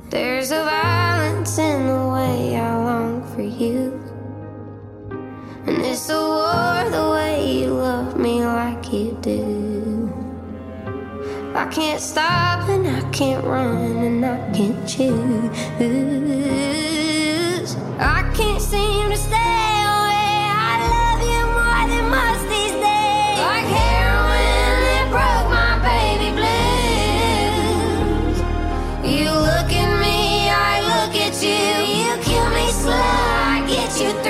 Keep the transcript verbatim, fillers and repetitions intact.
There's a violence in the way I long for you, and it's a war the way you love me like you do. I can't stop and I can't run and I can't choose. I can't seem to stay away. I love you more than most these days. Like heroin that broke my baby blues. You look at me, I look at you. You kill me slow, I get you through.